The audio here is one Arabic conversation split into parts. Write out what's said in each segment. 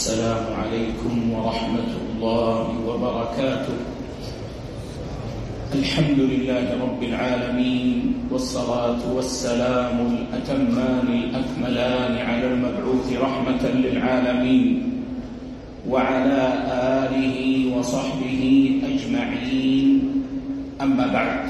السلام عليكم ورحمة الله وبركاته. الحمد لله رب العالمين، والصلاة والسلام الأتمان الأكملان على المبعوث رحمة للعالمين وعلى آله وصحبه أجمعين. أما بعد،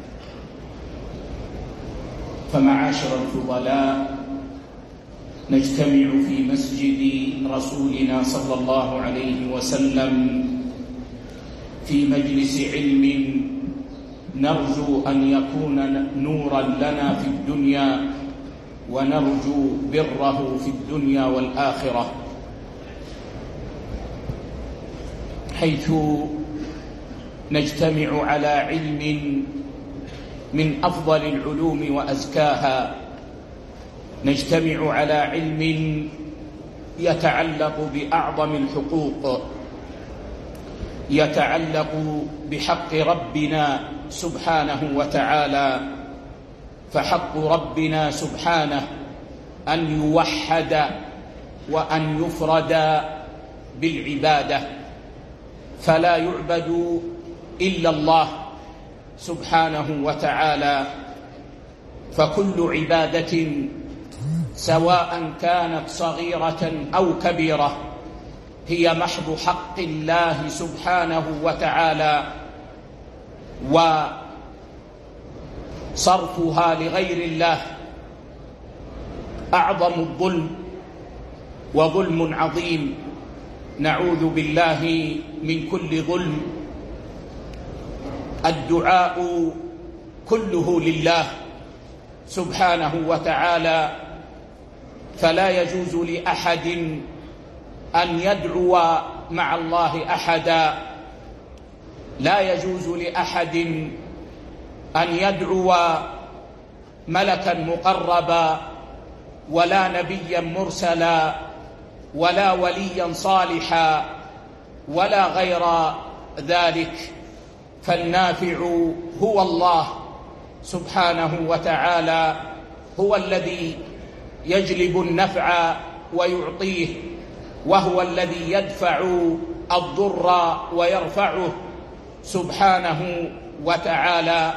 فمعاشر الفضلاء، نجتمع في مسجد رسولنا صلى الله عليه وسلم في مجلس علم نرجو أن يكون نورا لنا في الدنيا، ونرجو بره في الدنيا والآخرة، حيث نجتمع على علم من أفضل العلوم وأزكاها، نجتمع على علم يتعلق بأعظم الحقوق، يتعلق بحق ربنا سبحانه وتعالى. فحق ربنا سبحانه أن يوحد وأن يفرد بالعبادة، فلا يعبد إلا الله سبحانه وتعالى. فكل عبادة سواء كانت صغيرة أو كبيرة هي محض حق الله سبحانه وتعالى، وصرفها لغير الله أعظم الظلم وظلم عظيم، نعوذ بالله من كل ظلم. الدعاء كله لله سبحانه وتعالى، فلا يجوز لأحد أن يدعو مع الله أحدا، لا يجوز لأحد أن يدعو ملكا مقربا ولا نبيا مرسلا ولا وليا صالحا ولا غير ذلك، فالنافع هو الله سبحانه وتعالى، هو الذي يجلب النفع ويعطيه، وهو الذي يدفع الضر ويرفعه سبحانه وتعالى،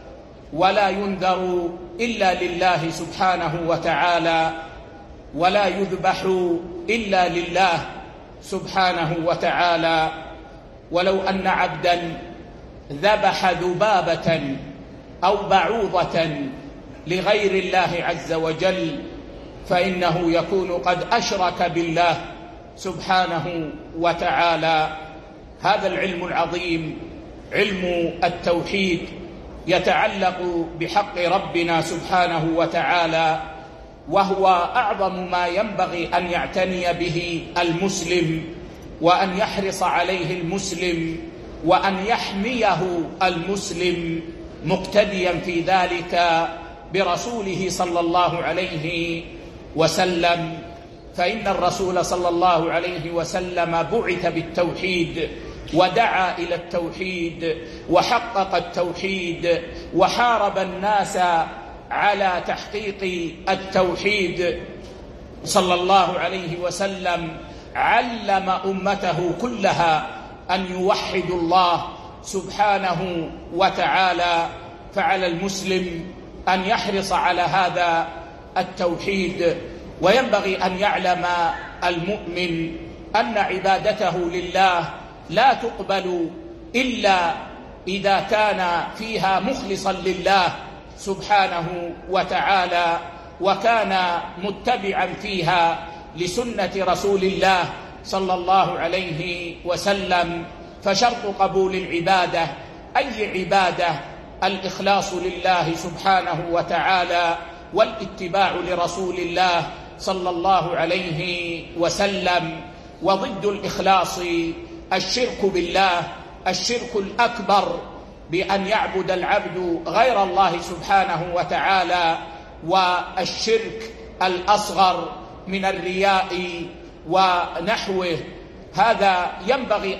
ولا ينذر إلا لله سبحانه وتعالى، ولا يذبح إلا لله سبحانه وتعالى. ولو أن عبدا ذبح ذبابة أو بعوضة لغير الله عز وجل فإنه يكون قد أشرك بالله سبحانه وتعالى. هذا العلم العظيم، علم التوحيد، يتعلق بحق ربنا سبحانه وتعالى، وهو أعظم ما ينبغي أن يعتني به المسلم، وأن يحرص عليه المسلم، وأن يحميه المسلم، مقتديا في ذلك برسوله صلى الله عليه وسلم. فإن الرسول صلى الله عليه وسلم بعث بالتوحيد، ودعا إلى التوحيد، وحقق التوحيد، وحارب الناس على تحقيق التوحيد صلى الله عليه وسلم. علم أمته كلها أن يوحدوا الله سبحانه وتعالى، فعلى المسلم أن يحرص على هذا التوحيد. وينبغي أن يعلم المؤمن أن عبادته لله لا تقبل إلا إذا كان فيها مخلصا لله سبحانه وتعالى، وكان متبعا فيها لسنة رسول الله صلى الله عليه وسلم. فشرط قبول العبادة، أي عبادة، الإخلاص لله سبحانه وتعالى، والاتباع لرسول الله صلى الله عليه وسلم. وضد الإخلاص الشرك بالله، الشرك الأكبر، بأن يعبد العبد غير الله سبحانه وتعالى، والشرك الأصغر من الرياء ونحوه. هذا ينبغي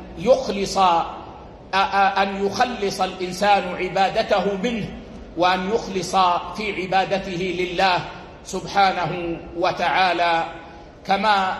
أن يخلص الإنسان عبادته منه، وأن يخلص في عبادته لله سبحانه وتعالى، كما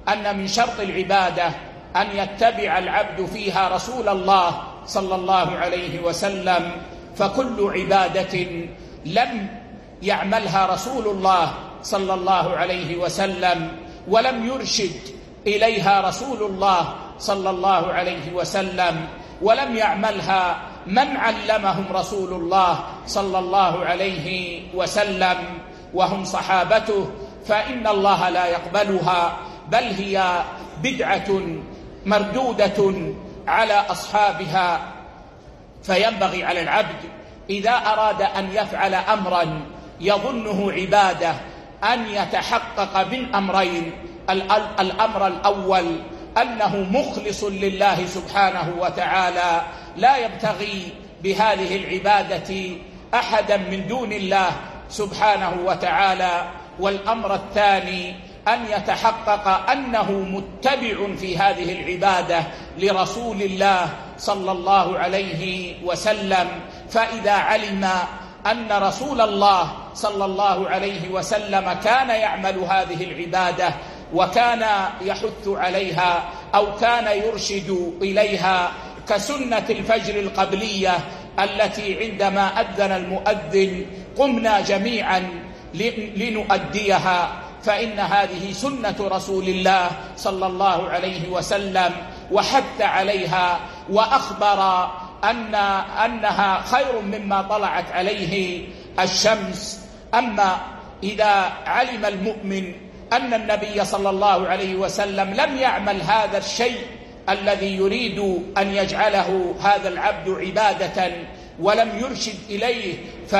أن من شرط العبادة أن يتبع العبد فيها رسول الله صلى الله عليه وسلم، فكل عبادة لم يعملها رسول الله صلى الله عليه وسلم ولم يرشد إليها رسول الله صلى الله عليه وسلم ولم يعملها من علمهم رسول الله صلى الله عليه وسلم وهم صحابته، فإن الله لا يقبلها، بل هي بدعة مردودة على أصحابها. فينبغي على العبد إذا أراد أن يفعل أمرا يظنه عبادة أن يتحقق من أمرين: الأمر الأول أنه مخلص لله سبحانه وتعالى لا يبتغي بهذه العبادة أحدا من دون الله سبحانه وتعالى، والأمر الثاني أن يتحقق أنه متبع في هذه العبادة لرسول الله صلى الله عليه وسلم. فإذا علم أن رسول الله صلى الله عليه وسلم كان يعمل هذه العبادة وكان يحث عليها أو كان يرشد إليها، كسنة الفجر القبلية التي عندما أذن المؤذن قمنا جميعا لنؤديها، فإن هذه سنة رسول الله صلى الله عليه وسلم، وحث عليها وأخبر أنها خير مما طلعت عليه الشمس. أما إذا علم المؤمن أن النبي صلى الله عليه وسلم لم يعمل هذا الشيء الذي يريد أن يجعله هذا العبد عبادة ولم يرشد إليه،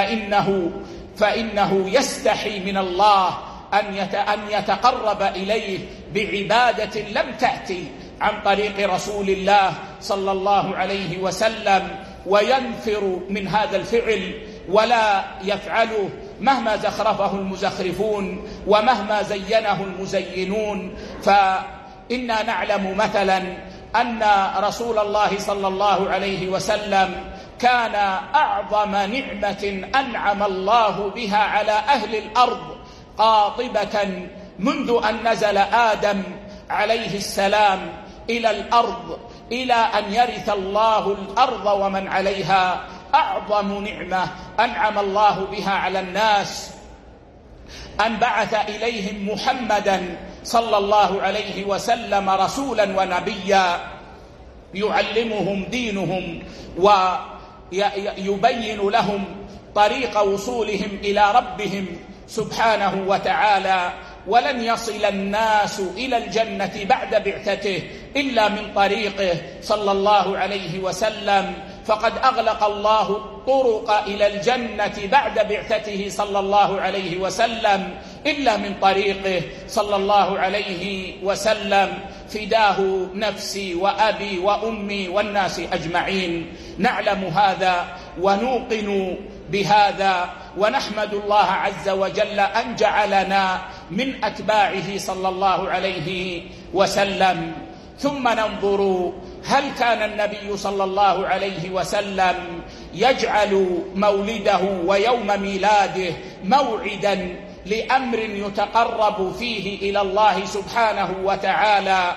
فإنه يستحي من الله أن يتقرب إليه بعبادة لم تأتي عن طريق رسول الله صلى الله عليه وسلم، وينفر من هذا الفعل ولا يفعله مهما زخرفه المزخرفون ومهما زينه المزينون. فإنا نعلم مثلا أن رسول الله صلى الله عليه وسلم كان أعظم نعمة أنعم الله بها على أهل الأرض قاطبة منذ أن نزل آدم عليه السلام إلى الأرض إلى أن يرث الله الأرض ومن عليها. أعظم نعمة أنعم الله بها على الناس أن بعث إليهم محمدا صلى الله عليه وسلم رسولا ونبيا يعلمهم دينهم ويبين لهم طريق وصولهم إلى ربهم سبحانه وتعالى. ولن يصل الناس إلى الجنة بعد بعثته إلا من طريقه صلى الله عليه وسلم، فقد أغلق الله الطرق إلى الجنة بعد بعثته صلى الله عليه وسلم إلا من طريقه صلى الله عليه وسلم. فداه نفسي وأبي وأمي والناس أجمعين. نعلم هذا ونوقن بهذا، ونحمد الله عز وجل أن جعلنا من أتباعه صلى الله عليه وسلم. ثم ننظر هل كان النبي صلى الله عليه وسلم يجعل مولده ويوم ميلاده موعدا لأمر يتقرب فيه إلى الله سبحانه وتعالى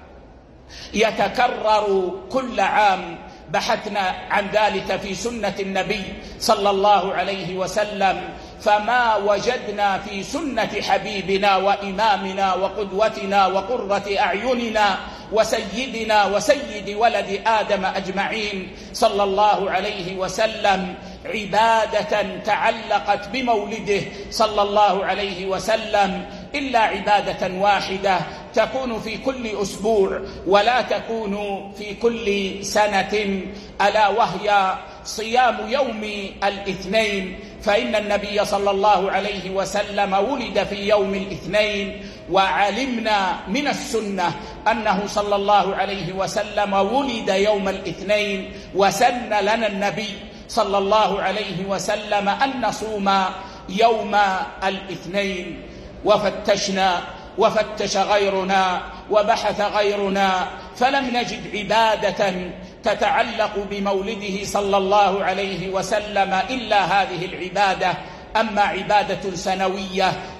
يتكرر كل عام؟ بحثنا عن ذلك في سنة النبي صلى الله عليه وسلم، فما وجدنا في سنة حبيبنا وإمامنا وقدوتنا وقرة أعيننا وسيدنا وسيد ولد آدم أجمعين صلى الله عليه وسلم عبادة تعلقت بمولده صلى الله عليه وسلم إلا عبادة واحدة تكون في كل أسبوع ولا تكون في كل سنة، ألا وهي صيام يوم الاثنين. فإن النبي صلى الله عليه وسلم ولد في يوم الاثنين، وعلمنا من السنة أنه صلى الله عليه وسلم ولد يوم الاثنين، وسن لنا النبي صلى الله عليه وسلم أن نصوم يوم الاثنين. وفتشنا وفتش غيرنا وبحث غيرنا فلم نجد عبادة تتعلق بمولده صلى الله عليه وسلم إلا هذه العبادة. أما عبادة سنوية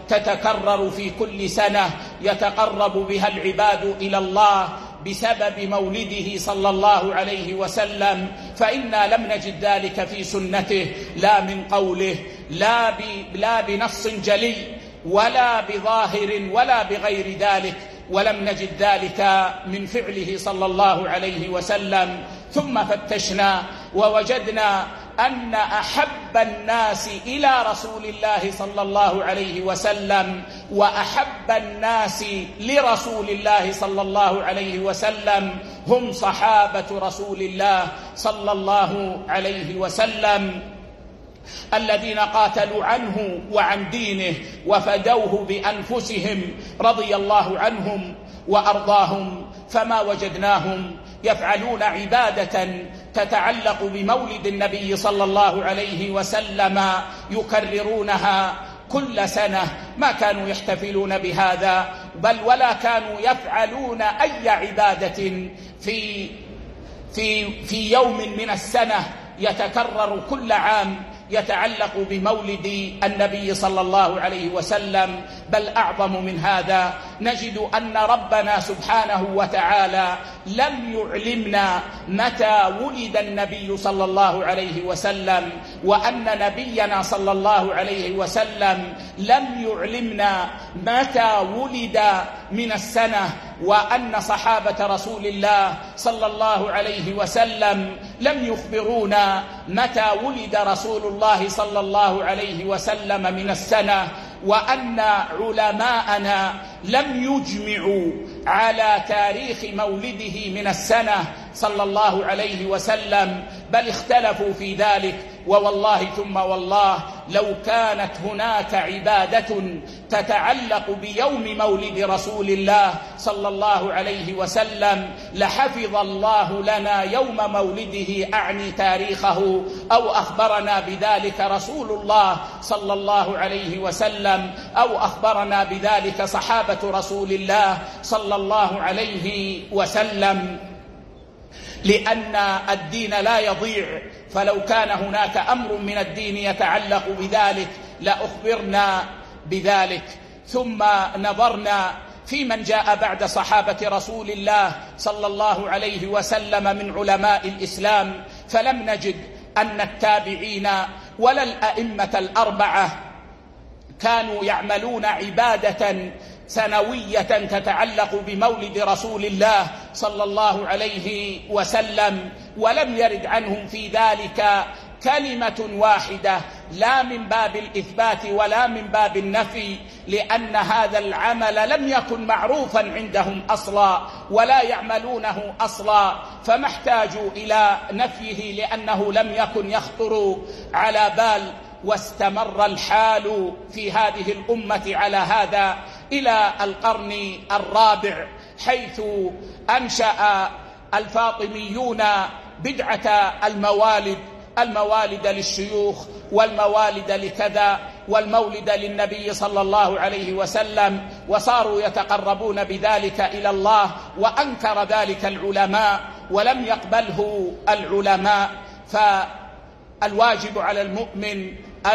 تتكرر في كل سنة يتقرب بها العباد إلى الله بسبب مولده صلى الله عليه وسلم، فإنا لم نجد ذلك في سنته، لا من قوله لا بنص جلي ولا بظاهر ولا بغير ذلك، ولم نجد ذلك من فعله صلى الله عليه وسلم. ثم فتشنا ووجدنا أن أحب الناس إلى رسول الله صلى الله عليه وسلم وأحب الناس لرسول الله صلى الله عليه وسلم هم صحابة رسول الله صلى الله عليه وسلم، الذين قاتلوا عنه وعن دينه وفدوه بأنفسهم رضي الله عنهم وأرضاهم. فما وجدناهم يفعلون عبادة تتعلق بمولد النبي صلى الله عليه وسلم يكررونها كل سنة، ما كانوا يحتفلون بهذا، بل ولا كانوا يفعلون أي عبادة في يوم من السنة يتكرر كل عام يتعلق بمولد النبي صلى الله عليه وسلم. بل أعظم من هذا، نجد أن ربنا سبحانه وتعالى لم يعلمنا متى ولد النبي صلى الله عليه وسلم، وأن نبينا صلى الله عليه وسلم لم يعلمنا متى ولد من السنة، وأن صحابة رسول الله صلى الله عليه وسلم لم يخبرونا متى ولد رسول الله صلى الله عليه وسلم من السنة، وأن علماءنا لم يجمعوا على تاريخ مولده من السنة صلى الله عليه وسلم، بل اختلفوا في ذلك. ووالله ثم والله لو كانت هناك عبادة تتعلق بيوم مولد رسول الله صلى الله عليه وسلم لحفظ الله لنا يوم مولده، أعني تاريخه، أو أخبرنا بذلك رسول الله صلى الله عليه وسلم، أو أخبرنا بذلك صحابة رسول الله صلى الله عليه وسلم، لأن الدين لا يضيع. فلو كان هناك أمر من الدين يتعلق بذلك لأخبرنا بذلك. ثم نظرنا في من جاء بعد صحابة رسول الله صلى الله عليه وسلم من علماء الإسلام، فلم نجد أن التابعين ولا الأئمة الأربعة كانوا يعملون عبادة سنوية تتعلق بمولد رسول الله صلى الله عليه وسلم، ولم يرد عنهم في ذلك كلمة واحدة، لا من باب الإثبات ولا من باب النفي، لأن هذا العمل لم يكن معروفا عندهم أصلا ولا يعملونه أصلا، فما احتاجوا إلى نفيه لأنه لم يكن يخطر على بال. واستمر الحال في هذه الأمة على هذا إلى القرن الرابع، حيث أنشأ الفاطميون بدعة الموالد للشيوخ والموالد لكذا والمولد للنبي صلى الله عليه وسلم، وصاروا يتقربون بذلك إلى الله، وأنكر ذلك العلماء ولم يقبله العلماء. فالواجب على المؤمن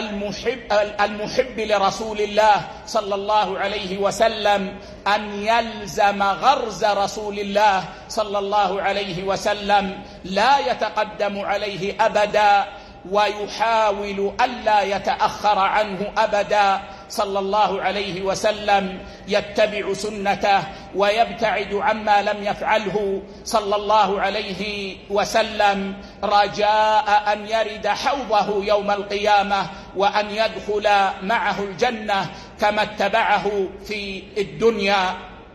المحب لرسول الله صلى الله عليه وسلم أن يلزم غرز رسول الله صلى الله عليه وسلم، لا يتقدم عليه أبدا ويحاول ألا يتأخر عنه أبدا صلى الله عليه وسلم، يتبع سنته ويبتعد عما لم يفعله صلى الله عليه وسلم، رجاء أن يرد حوضه يوم القيامة وأن يدخل معه الجنة كما اتبعه في الدنيا.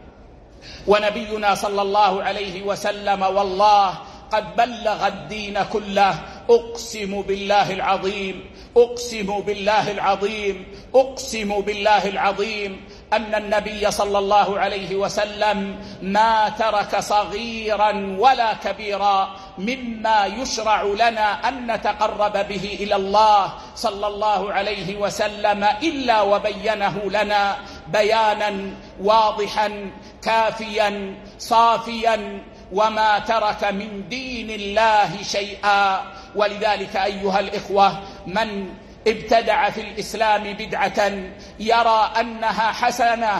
ونبينا صلى الله عليه وسلم والله قد بلغ الدين كله. أقسم بالله العظيم، أقسم بالله العظيم، أقسم بالله العظيم أن النبي صلى الله عليه وسلم ما ترك صغيرا ولا كبيرا مما يشرع لنا أن نتقرب به إلى الله صلى الله عليه وسلم إلا وبينه لنا بيانا واضحا كافيا صافيا، وما ترك من دين الله شيئا. ولذلك أيها الإخوة، من ابتدع في الإسلام بدعة يرى أنها حسنة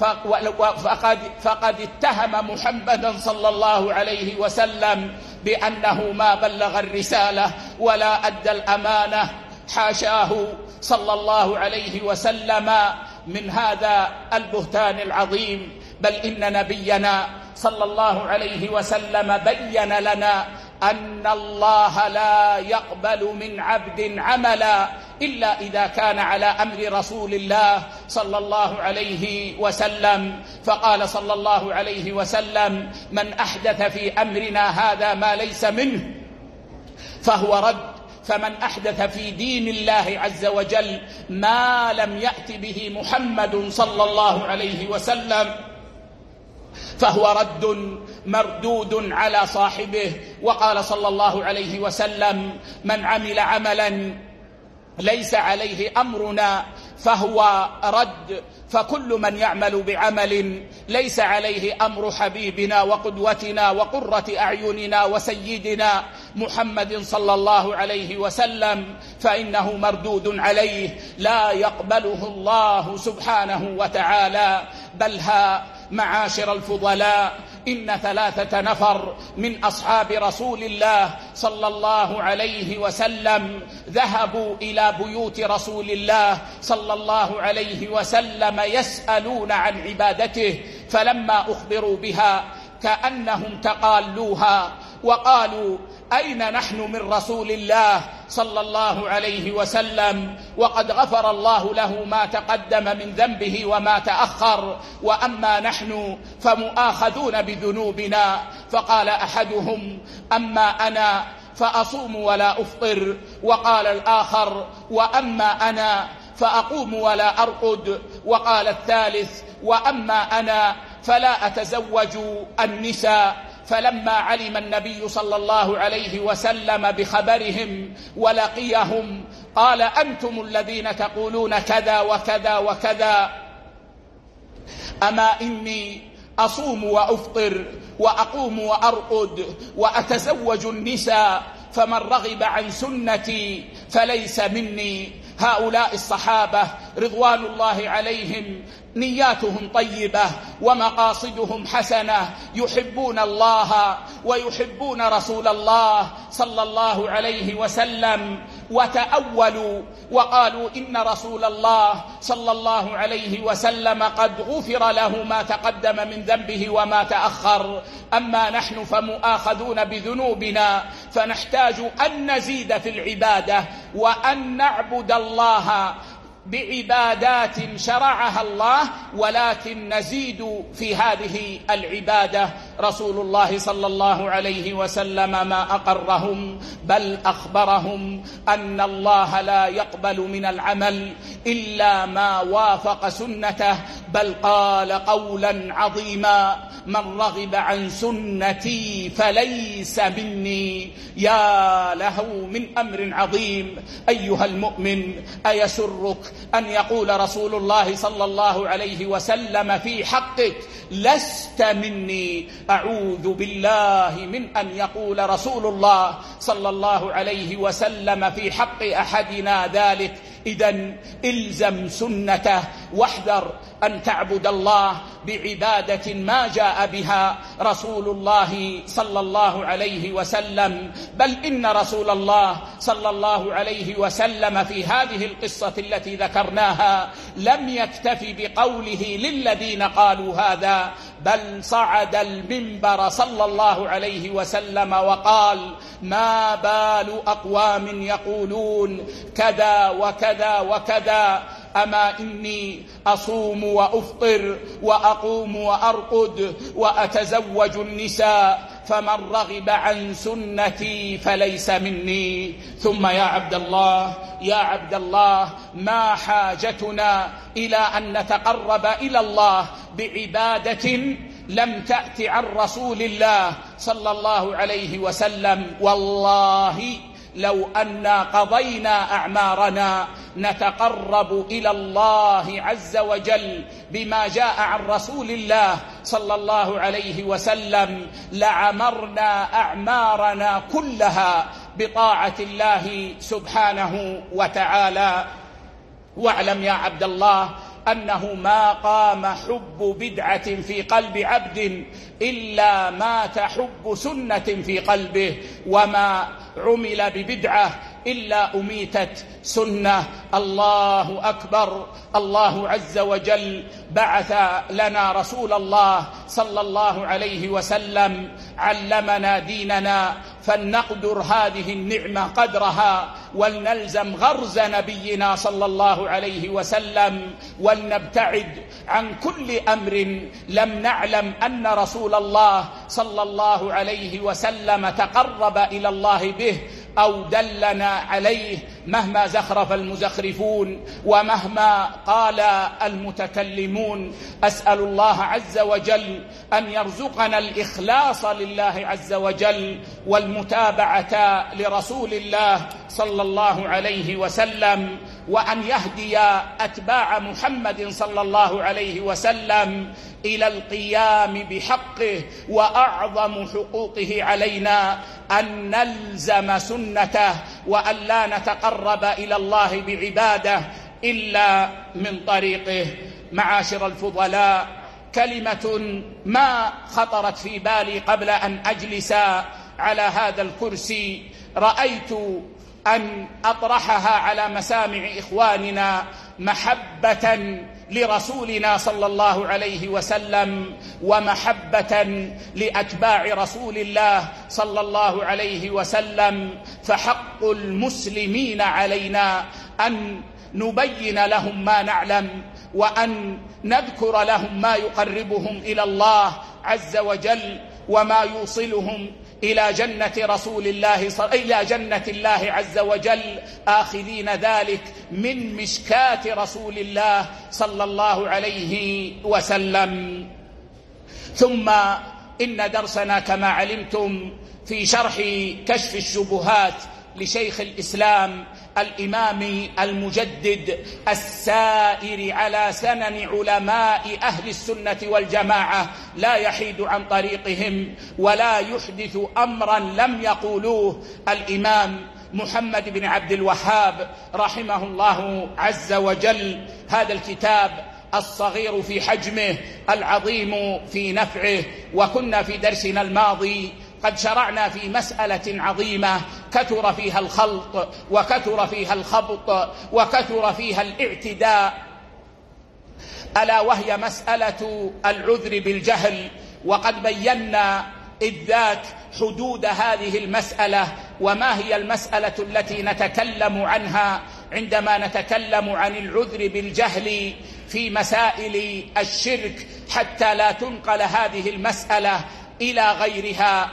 فقد اتهم محمدا صلى الله عليه وسلم بأنه ما بلغ الرسالة ولا أدى الأمانة. حاشاه صلى الله عليه وسلم من هذا البهتان العظيم، بل إن نبينا صلى الله عليه وسلم بين لنا أن الله لا يقبل من عبد عملا إلا إذا كان على أمر رسول الله صلى الله عليه وسلم. فقال صلى الله عليه وسلم: من أحدث في أمرنا هذا ما ليس منه فهو رد. فمن أحدث في دين الله عز وجل ما لم يأت به محمد صلى الله عليه وسلم فهو رد مردود على صاحبه. وقال صلى الله عليه وسلم: من عمل عملا ليس عليه أمرنا فهو رد. فكل من يعمل بعمل ليس عليه أمر حبيبنا وقدوتنا وقرة أعيننا وسيدنا محمد صلى الله عليه وسلم فإنه مردود عليه، لا يقبله الله سبحانه وتعالى. بل ها معاشر الفضلاء، إن 3 نفر من أصحاب رسول الله صلى الله عليه وسلم ذهبوا إلى بيوت رسول الله صلى الله عليه وسلم يسألون عن عبادته، فلما أخبروا بها كأنهم تقالوها وقالوا: أين نحن من رسول الله صلى الله عليه وسلم وقد غفر الله له ما تقدم من ذنبه وما تأخر، وأما نحن فمؤاخذون بذنوبنا. فقال أحدهم: أما أنا فأصوم ولا أفطر. وقال الآخر: وأما أنا فأقوم ولا أرقد. وقال الثالث: وأما أنا فلا أتزوج النساء. فلما علم النبي صلى الله عليه وسلم بخبرهم ولقيهم قال: أنتم الذين تقولون كذا وكذا وكذا، أما إني أصوم وأفطر وأقوم وأرقد وأتزوج النساء، فمن رغب عن سنتي فليس مني. هؤلاء الصحابة رضوان الله عليهم نياتهم طيبة ومقاصدهم حسنة، يحبون الله ويحبون رسول الله صلى الله عليه وسلم، وتأولوا وقالوا: إن رسول الله صلى الله عليه وسلم قد غفر له ما تقدم من ذنبه وما تأخر، أما نحن فمؤاخذون بذنوبنا، فنحتاج أن نزيد في العبادة وأن نعبد الله بعبادات شرعها الله، ولكن نزيد في هذه العبادة. رسول الله صلى الله عليه وسلم ما أقرهم بل أخبرهم أن الله لا يقبل من العمل إلا ما وافق سنته، بل قال قولا عظيما: من رغب عن سنتي فليس مني. يا له من أمر عظيم. أيها المؤمن، أيسرك أن يقول رسول الله صلى الله عليه وسلم في حقك: لست مني؟ أعوذ بالله من أن يقول رسول الله صلى الله عليه وسلم في حق أحدنا ذلك. إذن إلزم سنته واحذر أن تعبد الله بعبادة ما جاء بها رسول الله صلى الله عليه وسلم. بل إن رسول الله صلى الله عليه وسلم في هذه القصة التي ذكرناها لم يكتف بقوله للذين قالوا هذا، بل صعد المنبر صلى الله عليه وسلم وقال: ما بال أقوام يقولون كذا وكذا وكذا، أما إني أصوم وأفطر وأقوم وأرقد وأتزوج النساء، فمن رغب عن سنتي فليس مني. ثم يا عبد الله، ما حاجتنا إلى أن نتقرب إلى الله بعبادة لم تأت عن رسول الله صلى الله عليه وسلم؟ والله لو أننا قضينا أعمارنا نتقرب إلى الله عز وجل بما جاء عن رسول الله صلى الله عليه وسلم لعمرنا أعمارنا كلها بطاعة الله سبحانه وتعالى. واعلم يا عبد الله أنه ما قام حب بدعة في قلب عبد إلا مات حب سنة في قلبه، وما عمل ببدعة إلا أميتت سنة. الله أكبر. الله عز وجل بعث لنا رسول الله صلى الله عليه وسلم، علمنا ديننا، فلنقدر هذه النعمة قدرها، ولنلزم غرز نبينا صلى الله عليه وسلم، ولنبتعد عن كل أمر لم نعلم أن رسول الله صلى الله عليه وسلم تقرب إلى الله به أو دلنا عليه، مهما زخرف المزخرفون ومهما قال المتكلمون. أسأل الله عز وجل أن يرزقنا الإخلاص لله عز وجل والمتابعة لرسول الله صلى الله عليه وسلم، وأن يهدي أتباع محمد صلى الله عليه وسلم إلى القيام بحقه. وأعظم حقوقه علينا أن نلزم سنته، وأن لا نتقرب إلى الله بعباده إلا من طريقه. معاشر الفضلاء، كلمة ما خطرت في بالي قبل أن أجلس على هذا الكرسي، رأيت أن أطرحها على مسامع إخواننا محبة لرسولنا صلى الله عليه وسلم، ومحبة لأتباع رسول الله صلى الله عليه وسلم. فحق المسلمين علينا أن نبين لهم ما نعلم، وأن نذكر لهم ما يقربهم إلى الله عز وجل، وما يوصلهم إلى جنة رسول الله إلى جنة الله عز وجل، آخذين ذلك من مشكاة رسول الله صلى الله عليه وسلم. ثم إن درسنا كما علمتم في شرح كشف الشبهات لشيخ الإسلام الإمام المجدد السائر على سنن علماء أهل السنة والجماعة، لا يحيد عن طريقهم ولا يحدث أمرا لم يقولوه، الإمام محمد بن عبد الوهاب رحمه الله عز وجل. هذا الكتاب الصغير في حجمه، العظيم في نفعه. وكنا في درسنا الماضي قد شرعنا في مسألة عظيمة كثر فيها الخلط، وكثر فيها الخبط، وكثر فيها الاعتداء، ألا وهي مسألة العذر بالجهل. وقد بينا إذ ذاك حدود هذه المسألة، وما هي المسألة التي نتكلم عنها عندما نتكلم عن العذر بالجهل في مسائل الشرك، حتى لا تنقل هذه المسألة إلى غيرها.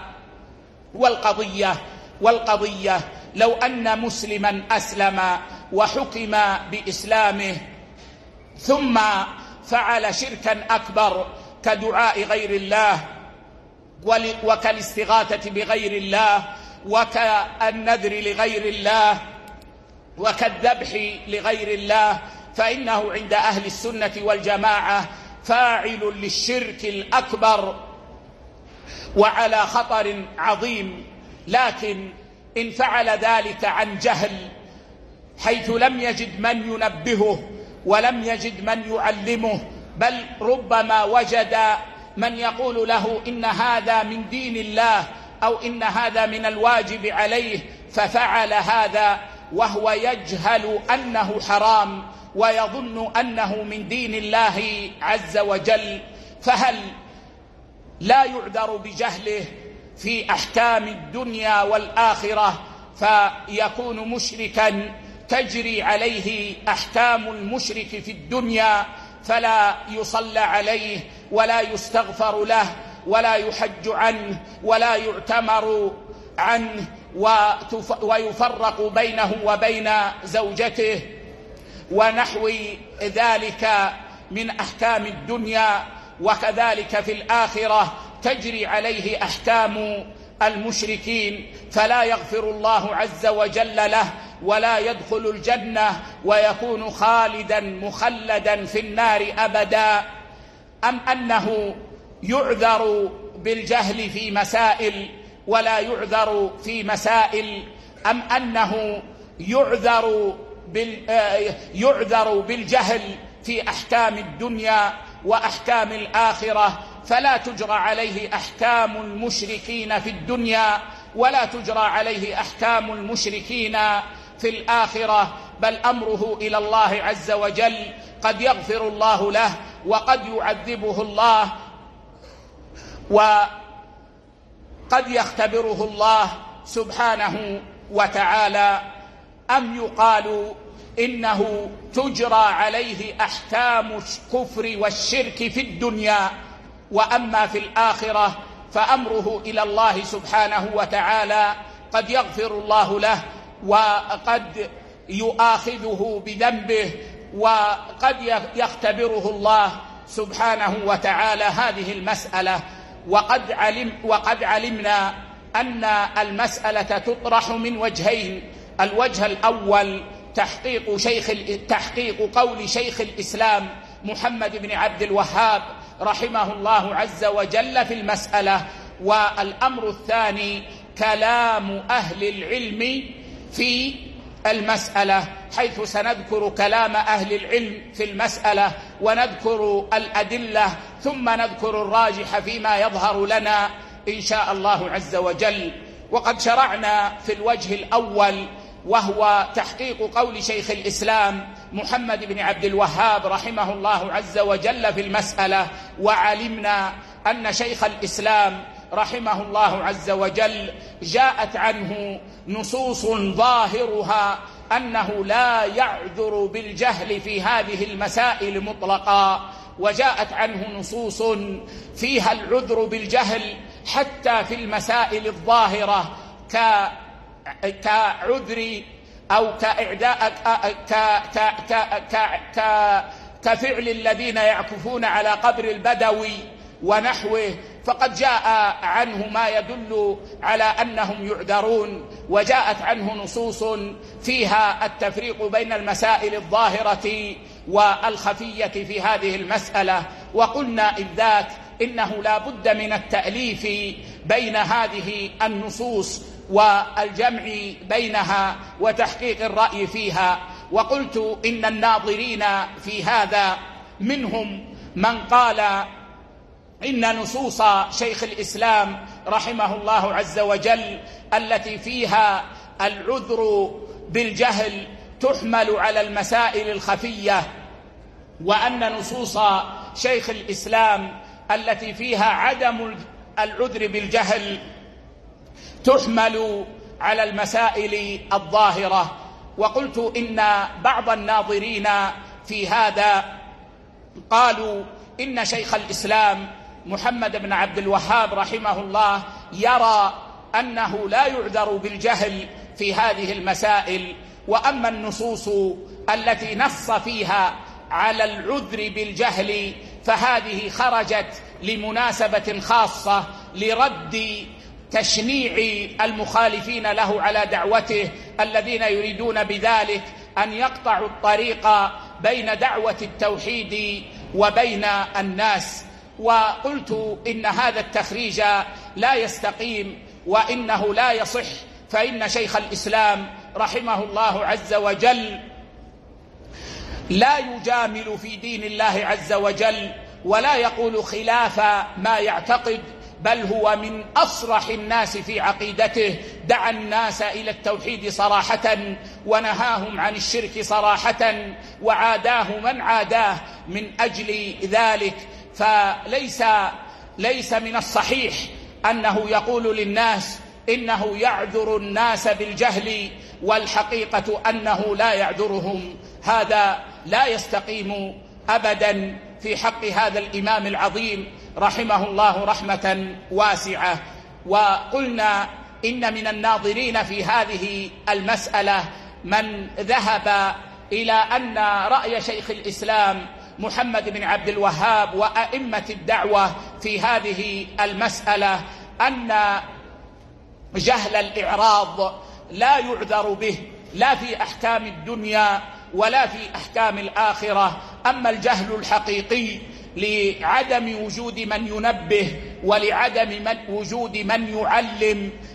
والقضية لو أن مسلما أسلم وحكم بإسلامه ثم فعل شركا أكبر كدعاء غير الله، وكالاستغاثة بغير الله، وكالنذر لغير الله، وكالذبح لغير الله، فإنه عند أهل السنة والجماعة فاعل للشرك الأكبر وعلى خطر عظيم. لكن إن فعل ذلك عن جهل، حيث لم يجد من ينبهه ولم يجد من يعلمه، بل ربما وجد من يقول له إن هذا من دين الله أو إن هذا من الواجب عليه، ففعل هذا وهو يجهل أنه حرام ويظن أنه من دين الله عز وجل، فهل لا يعذر بجهله في أحكام الدنيا والآخرة فيكون مشركا تجري عليه أحكام المشرك في الدنيا، فلا يصلى عليه ولا يستغفر له ولا يحج عنه ولا يعتمر عنه، ويفرق بينه وبين زوجته ونحو ذلك من أحكام الدنيا؟ وكذلك في الآخرة تجري عليه أحكام المشركين، فلا يغفر الله عز وجل له ولا يدخل الجنة ويكون خالدا مخلدا في النار أبدا. أم أنه يعذر بالجهل في مسائل ولا يعذر في مسائل؟ أم أنه يعذر بالجهل في أحكام الدنيا وأحكام الآخرة، فلا تجرى عليه أحكام المشركين في الدنيا ولا تجرى عليه أحكام المشركين في الآخرة، بل أمره إلى الله عز وجل، قد يغفر الله له وقد يعذبه الله وقد يختبره الله سبحانه وتعالى. أم يقال إنه تجرى عليه أحكام الكفر والشرك في الدنيا، وأما في الآخرة فأمره إلى الله سبحانه وتعالى، قد يغفر الله له وقد يؤاخذه بذنبه وقد يختبره الله سبحانه وتعالى هذه المسألة. وقد علمنا أن المسألة تطرح من وجهين: الوجه الأول تحقيق قول شيخ الإسلام محمد بن عبد الوهاب رحمه الله عز وجل في المسألة، والأمر الثاني كلام أهل العلم في المسألة، حيث سنذكر كلام أهل العلم في المسألة ونذكر الأدلة ثم نذكر الراجح فيما يظهر لنا إن شاء الله عز وجل. وقد شرعنا في الوجه الأول، وهو تحقيق قول شيخ الإسلام محمد بن عبد الوهاب رحمه الله عز وجل في المسألة، وعلمنا أن شيخ الإسلام رحمه الله عز وجل جاءت عنه نصوص ظاهرها أنه لا يعذر بالجهل في هذه المسائل مطلقا، وجاءت عنه نصوص فيها العذر بالجهل حتى في المسائل الظاهرة كعذر أو كفعل الذين يعكفون على قبر البدوي ونحوه، فقد جاء عنه ما يدل على أنهم يعذرون، وجاءت عنه نصوص فيها التفريق بين المسائل الظاهرة والخفية في هذه المسألة. وقلنا إذ ذاك إنه لا بد من التأليف بين هذه النصوص والجمع بينها وتحقيق الرأي فيها. وقلت إن الناظرين في هذا منهم من قال إن نصوص شيخ الإسلام رحمه الله عز وجل التي فيها العذر بالجهل تحمل على المسائل الخفية، وأن نصوص شيخ الإسلام التي فيها عدم العذر بالجهل تحمل على المسائل الظاهرة. وقلت إن بعض الناظرين في هذا قالوا إن شيخ الإسلام محمد بن عبد الوهاب رحمه الله يرى أنه لا يعذر بالجهل في هذه المسائل، وأما النصوص التي نص فيها على العذر بالجهل فهذه خرجت لمناسبة خاصة لرد تشنيع المخالفين له على دعوته، الذين يريدون بذلك أن يقطعوا الطريق بين دعوة التوحيد وبين الناس. وقلت إن هذا التخريج لا يستقيم وإنه لا يصح، فإن شيخ الإسلام رحمه الله عز وجل لا يجامل في دين الله عز وجل ولا يقول خلاف ما يعتقد، بل هو من أصرح الناس في عقيدته، دعا الناس إلى التوحيد صراحة ونهاهم عن الشرك صراحة، وعاداه من عاداه من أجل ذلك. فليس من الصحيح أنه يقول للناس إنه يعذر الناس بالجهل والحقيقة أنه لا يعذرهم، هذا لا يستقيم أبدا في حق هذا الإمام العظيم رحمه الله رحمة واسعة. وقلنا إن من الناظرين في هذه المسألة من ذهب إلى أن رأي شيخ الإسلام محمد بن عبد الوهاب وأئمة الدعوة في هذه المسألة أن جهل الإعراض لا يعذر به لا في أحكام الدنيا ولا في أحكام الآخرة. أما الجهل الحقيقي لعدم وجود من ينبه ولعدم وجود من يعلم،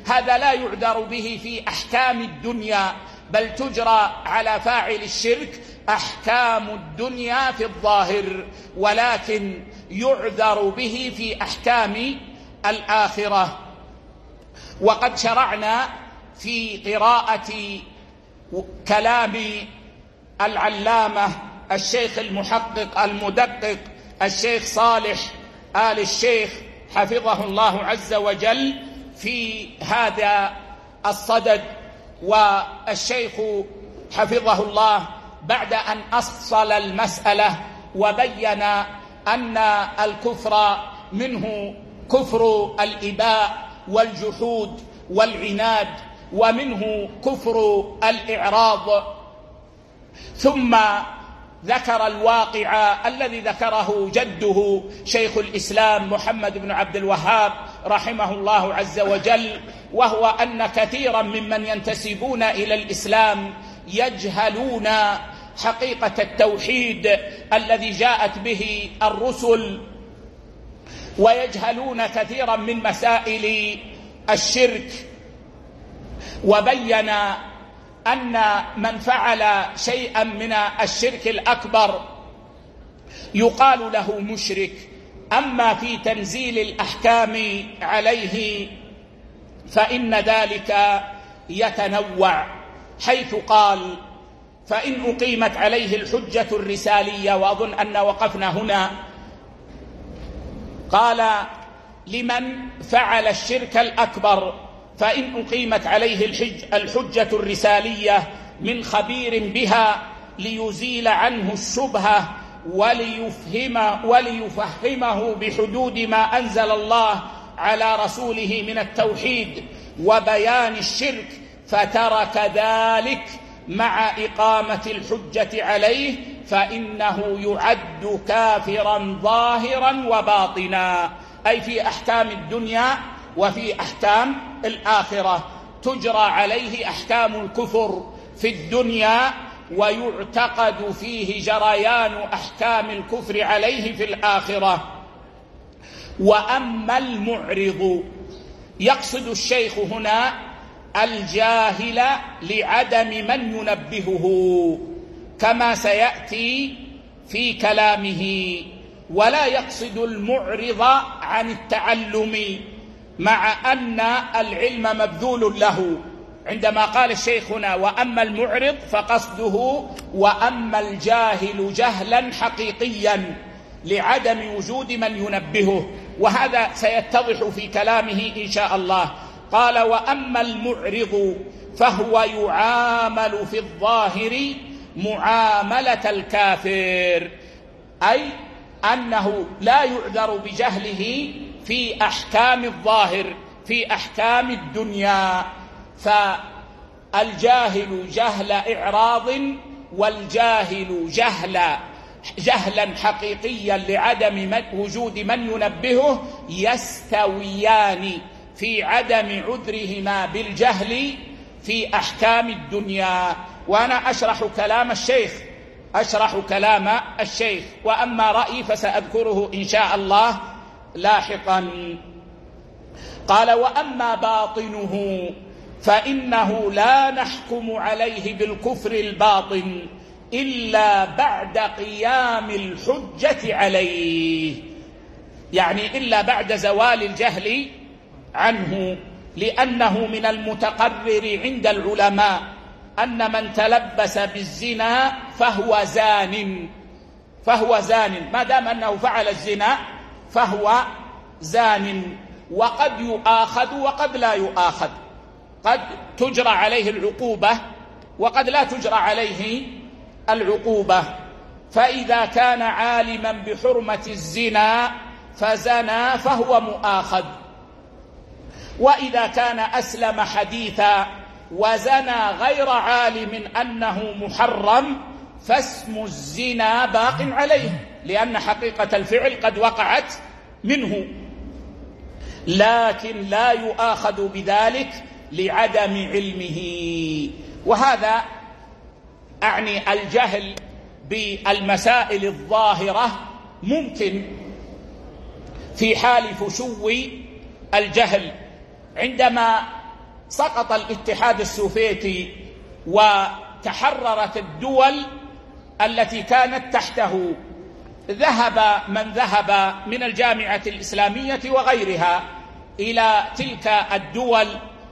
هذا لا يعذر به في أحكام الدنيا، بل تجرى على فاعل الشرك أحكام الدنيا في الظاهر، ولكن يعذر به في أحكام الآخرة. وقد شرعنا في قراءة كلام العلامة الشيخ المحقق المدقق الشيخ صالح آل الشيخ حفظه الله عز وجل في هذا الصدد. والشيخ حفظه الله بعد أن أصل المسألة وبين أن الكفر منه كفر الإباء والجحود والعناد، ومنه كفر الإعراض، ثم ذكر الواقع الذي ذكره جده شيخ الإسلام محمد بن عبد الوهاب رحمه الله عز وجل، وهو أن كثيرا ممن ينتسبون إلى الإسلام يجهلون حقيقة التوحيد الذي جاءت به الرسل، ويجهلون كثيرا من مسائل الشرك. وبين أن من فعل شيئا من الشرك الأكبر يقال له مشرك، أما في تنزيل الأحكام عليه فإن ذلك يتنوع، حيث قال: فإن أقيمت عليه الحجة الرسالية، وأظن أن وقفنا هنا، قال: لمن فعل الشرك الأكبر فإن أقيمت عليه الحجة الرسالية من خبير بها ليزيل عنه الشبهة وليفهمه بحدود ما أنزل الله على رسوله من التوحيد وبيان الشرك، فترك ذلك مع إقامة الحجة عليه، فإنه يعد كافرا ظاهرا وباطنا، أي في أحكام الدنيا وفي أحكام الآخرة. تجرى عليه أحكام الكفر في الدنيا، ويعتقد فيه جريان أحكام الكفر عليه في الآخرة. وأما المعرض، يقصد الشيخ هنا الجاهل لعدم من ينبهه كما سيأتي في كلامه، ولا يقصد المعرض عن التعلم، مع أن العلم مبذول له. عندما قال الشيخ هنا وأما المعرض، فقصده وأما الجاهل جهلا حقيقيا لعدم وجود من ينبهه، وهذا سيتضح في كلامه إن شاء الله. قال: وأما المعرض فهو يعامل في الظاهر معاملة الكافر، أي أنه لا يعذر بجهله في أحكام الظاهر، في أحكام الدنيا. فالجاهل جهل إعراض، والجاهل جهلا حقيقيا لعدم وجود من ينبهه، يستويان في عدم عذرهما بالجهل في أحكام الدنيا. وأنا أشرح كلام الشيخ، وأما رأيي فسأذكره إن شاء الله لاحقا. قال: وأما باطنه فإنه لا نحكم عليه بالكفر الباطن إلا بعد قيام الحجة عليه، يعني إلا بعد زوال الجهل عنه، لأنه من المتقرر عند العلماء أن من تلبس بالزنا فهو زان، ما دام أنه فعل الزنا فهو زان، وقد يؤاخذ وقد لا يؤاخذ، قد تجرى عليه العقوبة وقد لا تجرى عليه العقوبة. فإذا كان عالما بحرمة الزنا فزنى فهو مؤاخذ، وإذا كان أسلم حديثا وزنى غير عالم أنه محرم فاسم الزنا باق عليه، لأن حقيقة الفعل قد وقعت منه، لكن لا يؤاخذ بذلك لعدم علمه. وهذا أعني الجهل بالمسائل الظاهرة ممكن في حال فشو الجهل. عندما سقط الاتحاد السوفيتي وتحررت الدول التي كانت تحته، ذهب من ذهب من الجامعة الإسلامية وغيرها إلى تلك الدول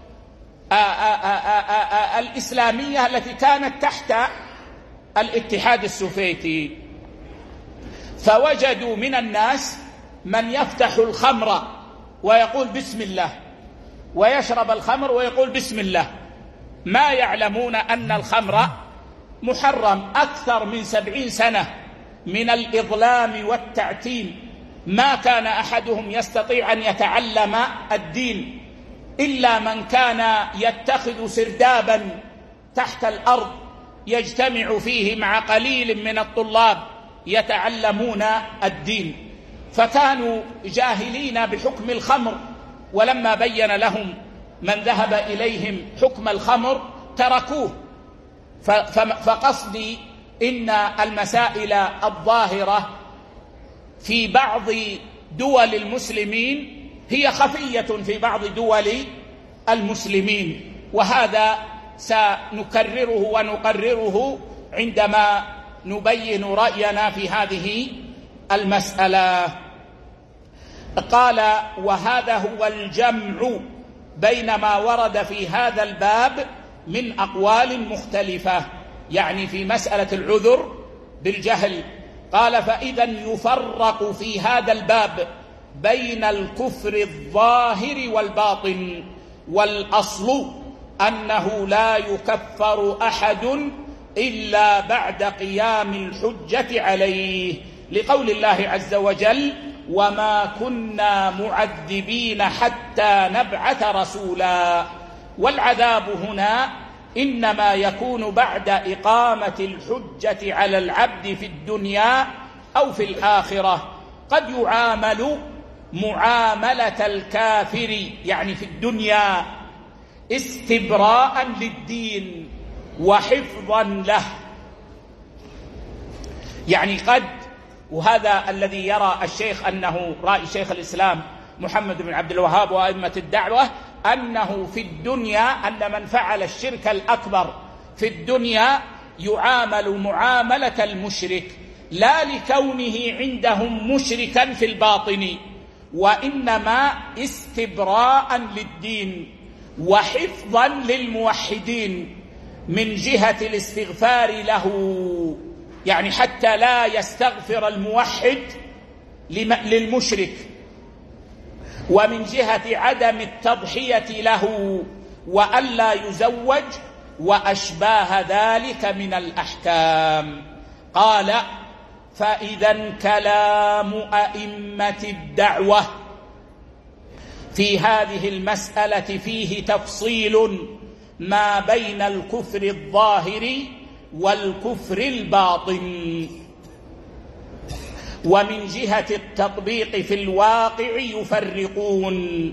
الإسلامية التي كانت تحت الاتحاد السوفيتي، فوجدوا من الناس من يفتح الخمر ويقول بسم الله، ويشرب الخمر ويقول بسم الله، ما يعلمون أن الخمر محرم. أكثر من 70 سنة من الإظلام والتعتيم ما كان أحدهم يستطيع أن يتعلم الدين إلا من كان يتخذ سردابا تحت الأرض يجتمع فيه مع قليل من الطلاب يتعلمون الدين، فكانوا جاهلين بحكم الخمر، ولما بين لهم من ذهب إليهم حكم الخمر تركوه. فقصدي إن المسائل الظاهرة في بعض دول المسلمين هي خفية في بعض دول المسلمين، وهذا سنكرره ونقرره عندما نبين رأينا في هذه المسألة. قال: وهذا هو الجمع بين ما ورد في هذا الباب من أقوال مختلفة، يعني في مسألة العذر بالجهل. قال: فإذا يفرق في هذا الباب بين الكفر الظاهر والباطن، والأصل أنه لا يكفر أحد إلا بعد قيام الحجة عليه، لقول الله عز وجل: وما كنا معذبين حتى نبعث رسولا. والعذاب هنا إنما يكون بعد إقامة الحجة على العبد في الدنيا أو في الآخرة. قد يعامل معاملة الكافر يعني في الدنيا استبراء للدين وحفظا له، يعني قد، وهذا الذي يرى الشيخ أنه رأي شيخ الإسلام محمد بن عبد الوهاب وأئمة الدعوة، أنه في الدنيا أن من فعل الشرك الأكبر في الدنيا يعامل معاملة المشرك، لا لكونه عندهم مشركا في الباطن، وإنما استبراء للدين وحفظا للموحدين من جهة الاستغفار له، يعني حتى لا يستغفر الموحد للمشرك، ومن جهة عدم التضحية له وألا يزوج وأشباه ذلك من الأحكام. قال: فإذا كلام أئمة الدعوة في هذه المسألة فيه تفصيل ما بين الكفر الظاهر والكفر الباطن، ومن جهة التطبيق في الواقع يفرقون.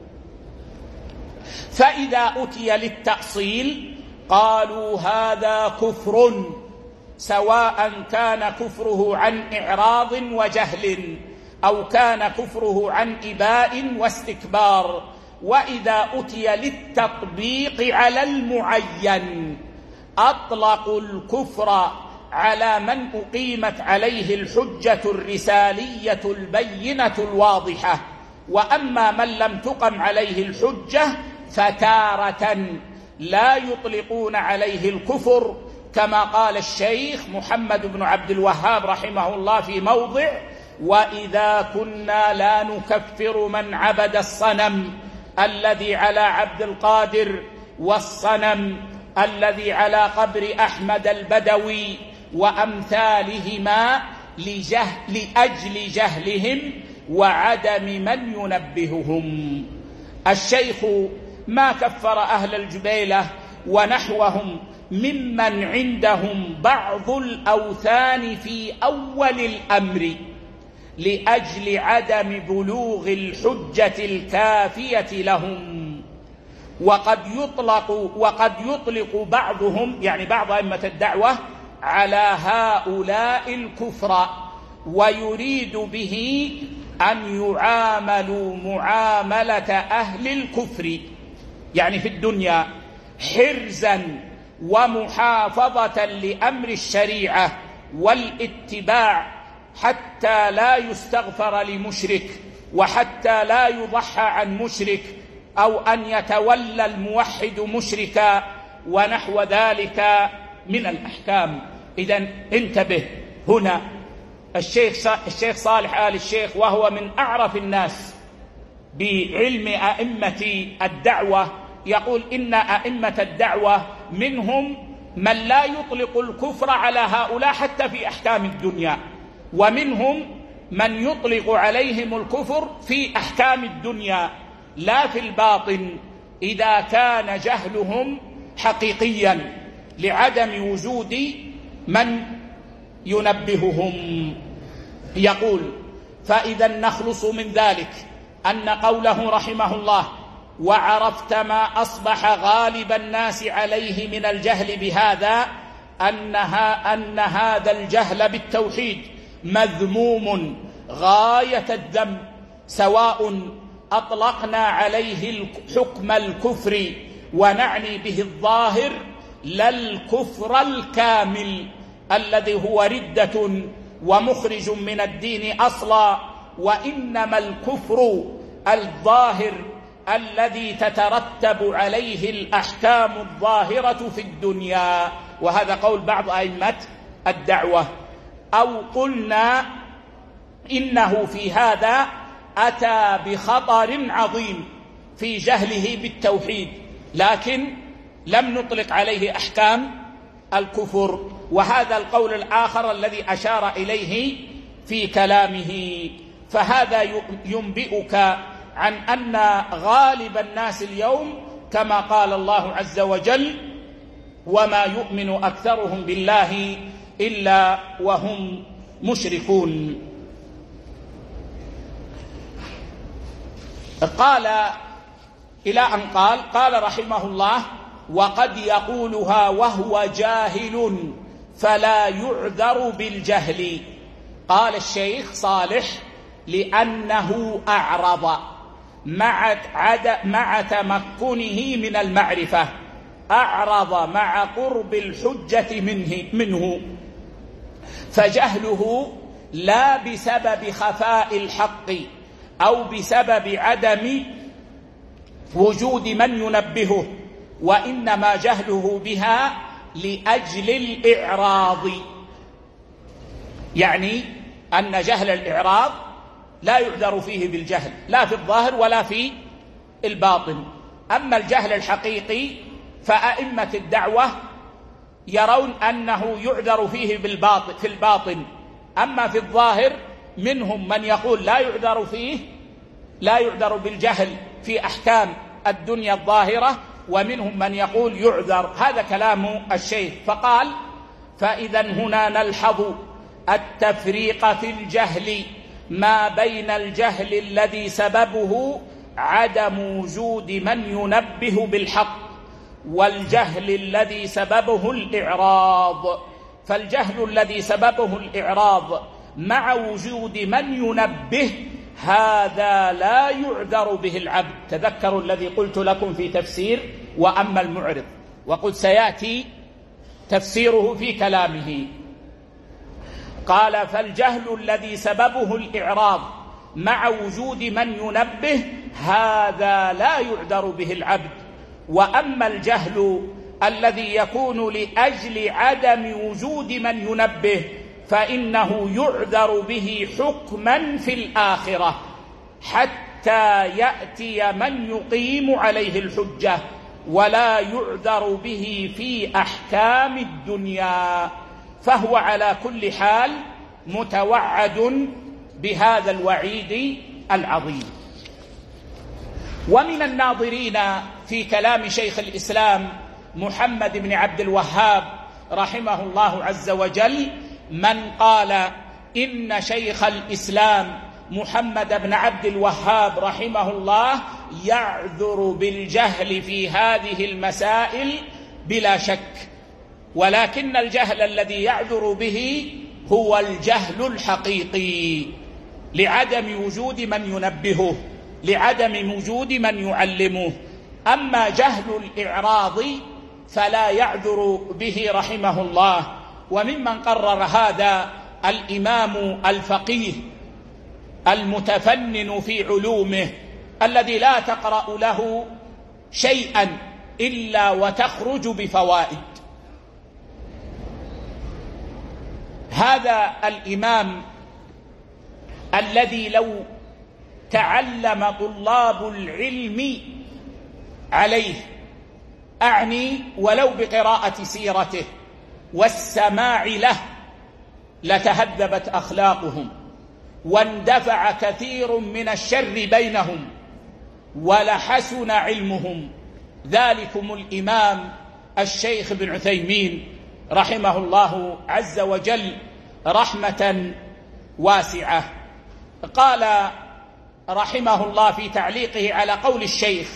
فإذا أتي للتأصيل قالوا هذا كفر، سواء كان كفره عن إعراض وجهل أو كان كفره عن إباء واستكبار. وإذا أتي للتطبيق على المعين أطلقوا الكفر على من أقيمت عليه الحجة الرسالية البينة الواضحة، وأما من لم تقم عليه الحجة فتارة لا يطلقون عليه الكفر، كما قال الشيخ محمد بن عبد الوهاب رحمه الله في موضع: وإذا كنا لا نكفر من عبد الصنم الذي على عبد القادر والصنم الذي على قبر أحمد البدوي وأمثالهما لأجل جهلهم وعدم من ينبههم. الشيخ ما كفر أهل الجبيلة ونحوهم ممن عندهم بعض الأوثان في أول الأمر لأجل عدم بلوغ الحجة الكافية لهم، وقد يطلق بعضهم يعني بعض أئمة الدعوة على هؤلاء الكفر، ويريد به أن يعاملوا معاملة أهل الكفر، يعني في الدنيا حرزا ومحافظة لأمر الشريعة والاتباع، حتى لا يستغفر لمشرك، وحتى لا يضحى عن مشرك، أو أن يتولى الموحد مشركا، ونحو ذلك من الأحكام. إذن انتبه، هنا الشيخ صالح آل الشيخ وهو من أعرف الناس بعلم أئمة الدعوة يقول إن أئمة الدعوة منهم من لا يطلق الكفر على هؤلاء حتى في أحكام الدنيا، ومنهم من يطلق عليهم الكفر في أحكام الدنيا لا في الباطن، إذا كان جهلهم حقيقيا لعدم وجود من ينبههم. يقول: فإذا نخلص من ذلك أن قوله رحمه الله: وعرفت ما أصبح غالب الناس عليه من الجهل بهذا، أن هذا الجهل بالتوحيد مذموم غاية الذم، سواء أطلقنا عليه حكم الكفر ونعني به الظاهر لا الكفر الكامل الذي هو ردة ومخرج من الدين أصلا، وإنما الكفر الظاهر الذي تترتب عليه الأحكام الظاهرة في الدنيا. وهذا قول بعض أئمة الدعوة. أو قلنا إنه في هذا أتى بخطر عظيم في جهله بالتوحيد، لكن لم نطلق عليه أحكام الكفر. وهذا القول الآخر الذي أشار إليه في كلامه. فهذا ينبئك عن أن غالب الناس اليوم كما قال الله عز وجل: وما يؤمن أكثرهم بالله إلا وهم مشركون. قال إلى أن قال رحمه الله: وقد يقولها وهو جاهل فلا يعذر بالجهل. قال الشيخ صالح: لأنه أعرض مع تمكنه من المعرفة، أعرض مع قرب الحجة منه، فجهله لا بسبب خفاء الحق أو بسبب عدم وجود من ينبهه، وإنما جهله بها لأجل الإعراض. يعني أن جهل الإعراض لا يعذر فيه بالجهل، لا في الظاهر ولا في الباطن. أما الجهل الحقيقي فأئمة الدعوة يرون أنه يعذر فيه في الباطن. أما في الظاهر منهم من يقول لا يعذر بالجهل في أحكام الدنيا الظاهرة، ومنهم من يقول يعذر. هذا كلام الشيخ. فقال: فإذا هنا نلحظ التفريق في الجهل ما بين الجهل الذي سببه عدم وجود من ينبه بالحق، والجهل الذي سببه الإعراض. فالجهل الذي سببه الإعراض مع وجود من ينبه هذا لا يعذر به العبد. تذكروا الذي قلت لكم في تفسير وأما المعرض، وقل سيأتي تفسيره في كلامه. قال: فالجهل الذي سببه الإعراض مع وجود من ينبه هذا لا يعذر به العبد. وأما الجهل الذي يكون لأجل عدم وجود من ينبه فإنه يعذر به حكما في الآخرة حتى يأتي من يقيم عليه الحجة، ولا يعذر به في أحكام الدنيا. فهو على كل حال متوعد بهذا الوعيد العظيم. ومن الناظرين في كلام شيخ الإسلام محمد بن عبد الوهاب رحمه الله عز وجل من قال إن شيخ الإسلام محمد بن عبد الوهاب رحمه الله يعذر بالجهل في هذه المسائل بلا شك، ولكن الجهل الذي يعذر به هو الجهل الحقيقي لعدم وجود من ينبهه، لعدم وجود من يعلمه. أما جهل الإعراض فلا يعذر به رحمه الله. وممن قرر هذا الإمام الفقيه المتفنن في علومه الذي لا تقرأ له شيئا إلا وتخرج بفوائد. هذا الإمام الذي لو تعلم طلاب العلم عليه، أعني ولو بقراءة سيرته والسماع له، لتهذبت أخلاقهم واندفع كثير من الشر بينهم ولحسن علمهم. ذلكم الإمام الشيخ ابن عثيمين رحمه الله عز وجل رحمة واسعة. قال رحمه الله في تعليقه على قول الشيخ: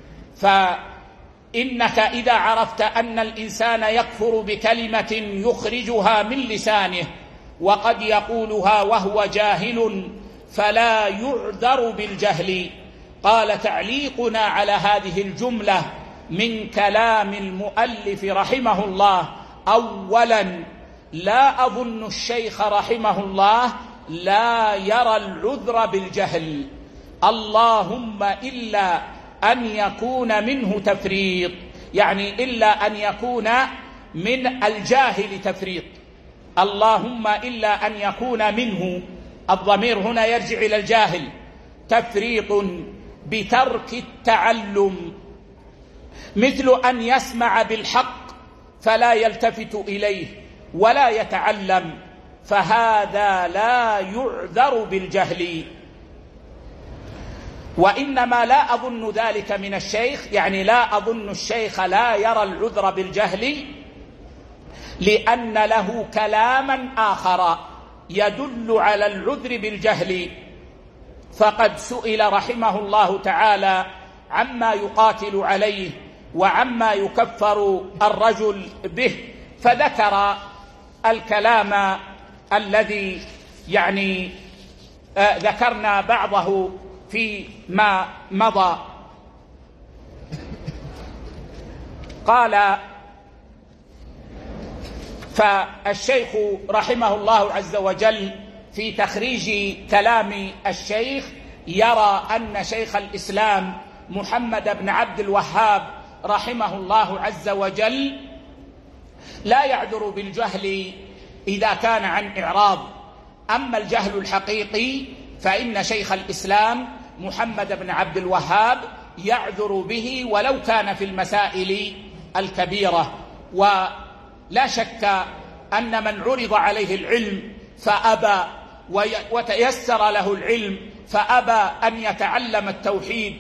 فإنك إذا عرفت أن الإنسان يكفر بكلمة يخرجها من لسانه وقد يقولها وهو جاهل فلا يعذر بالجهل. قال: تعليقنا على هذه الجملة من كلام المؤلف رحمه الله: أولا، لا أظن الشيخ رحمه الله لا يرى العذر بالجهل، اللهم إلا أن يكون منه تفريط، يعني إلا أن يكون من الجاهل تفريط، اللهم إلا أن يكون منه، الضمير هنا يرجع إلى الجاهل، تفريط بترك التعلم، مثل أن يسمع بالحق فلا يلتفت إليه ولا يتعلم، فهذا لا يعذر بالجهل. وإنما لا أظن ذلك من الشيخ، يعني لا أظن الشيخ لا يرى العذر بالجهل لأن له كلاما آخر يدل على العذر بالجهل. فقد سئل رحمه الله تعالى عما يقاتل عليه وعما يكفر الرجل به، فذكر الكلام الذي يعني ذكرنا بعضه فيما مضى. قال: فالشيخ رحمه الله عز وجل في تخريج كلام الشيخ يرى أن شيخ الإسلام محمد بن عبد الوهاب رحمه الله عز وجل لا يعذر بالجهل إذا كان عن إعراض. أما الجهل الحقيقي فإن شيخ الإسلام محمد بن عبد الوهاب يعذر به ولو كان في المسائل الكبيرة. ولا شك أن من عرض عليه العلم فأبى وتيسر له العلم فأبى أن يتعلم التوحيد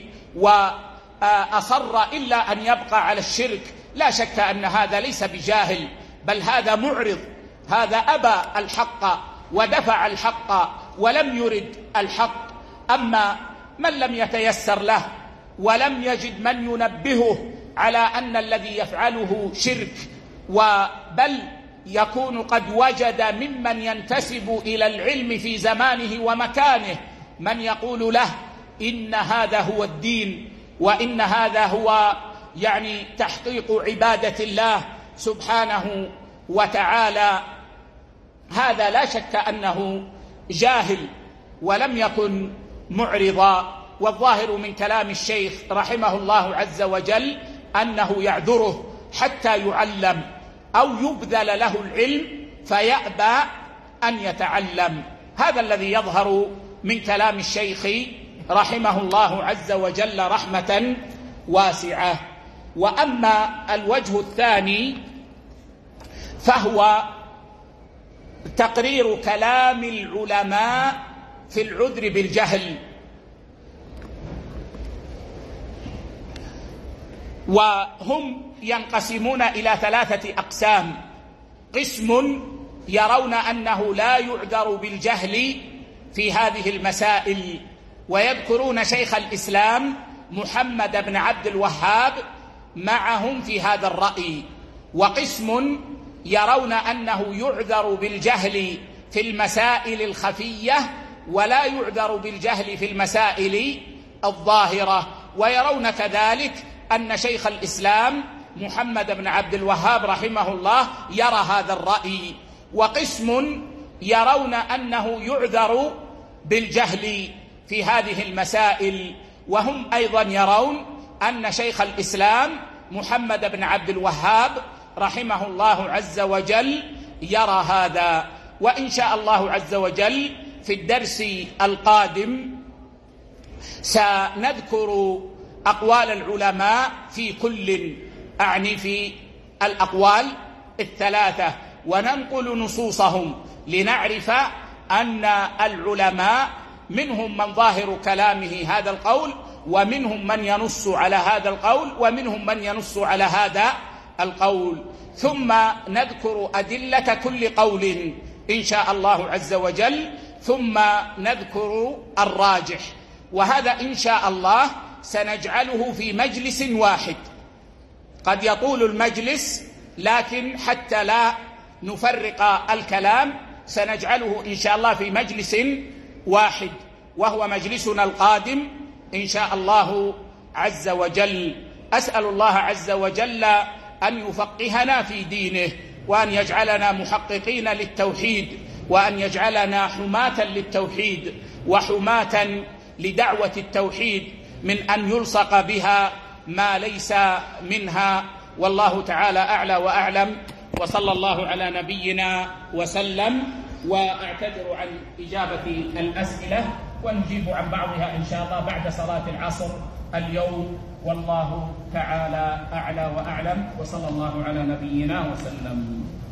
وأصر إلا أن يبقى على الشرك، لا شك أن هذا ليس بجاهل، بل هذا معرض، هذا أبى الحق ودفع الحق ولم يرد الحق. أما من لم يتيسر له ولم يجد من ينبهه على أن الذي يفعله شرك، بل يكون قد وجد ممن ينتسب إلى العلم في زمانه ومكانه من يقول له إن هذا هو الدين وإن هذا هو يعني تحقيق عبادة الله سبحانه وتعالى، هذا لا شك أنه جاهل ولم يكن معرضا. والظاهر من كلام الشيخ رحمه الله عز وجل أنه يعذره حتى يعلم أو يبذل له العلم فيأبى أن يتعلم. هذا الذي يظهر من كلام الشيخ رحمه الله عز وجل رحمة واسعة. وأما الوجه الثاني فهو تقرير كلام العلماء في العذر بالجهل. وهم ينقسمون إلى 3 أقسام: قسم يرون أنه لا يعذر بالجهل في هذه المسائل ويذكرون شيخ الإسلام محمد بن عبد الوهاب معهم في هذا الرأي، وقسم يرون أنه يعذر بالجهل في المسائل الخفية ولا يعذر بالجهل في المسائل الظاهرة، ويرون كذلك أن شيخ الإسلام محمد بن عبد الوهاب رحمه الله يرى هذا الرأي، وقسم يرون أنه يعذر بالجهل في هذه المسائل، وهم أيضا يرون أن شيخ الإسلام محمد بن عبد الوهاب رحمه الله عز وجل يرى هذا. وإن شاء الله عز وجل في الدرس القادم سنذكر أقوال العلماء في كل، أعني في الأقوال الثلاثة، وننقل نصوصهم لنعرف أن العلماء منهم من ظاهر كلامه هذا القول، ومنهم من ينص على هذا القول، ومنهم من ينص على هذا القول، ثم نذكر أدلة كل قول إن شاء الله عز وجل، ثم نذكر الراجح. وهذا إن شاء الله سنجعله في مجلس واحد، قد يطول المجلس، لكن حتى لا نفرق الكلام سنجعله إن شاء الله في مجلس واحد، وهو مجلسنا القادم إن شاء الله عز وجل. أسأل الله عز وجل أن يفقهنا في دينه، وأن يجعلنا محققين للتوحيد، وأن يجعلنا حماة للتوحيد وحماة لدعوة التوحيد، من أن يلصق بها ما ليس منها. والله تعالى أعلى وأعلم، وصلى الله على نبينا وسلم. وأعتذر عن إجابة الأسئلة، ونجيب عن بعضها إن شاء الله بعد صلاة العصر اليوم، والله تعالى أعلى وأعلم، وصلى الله على نبينا وسلم.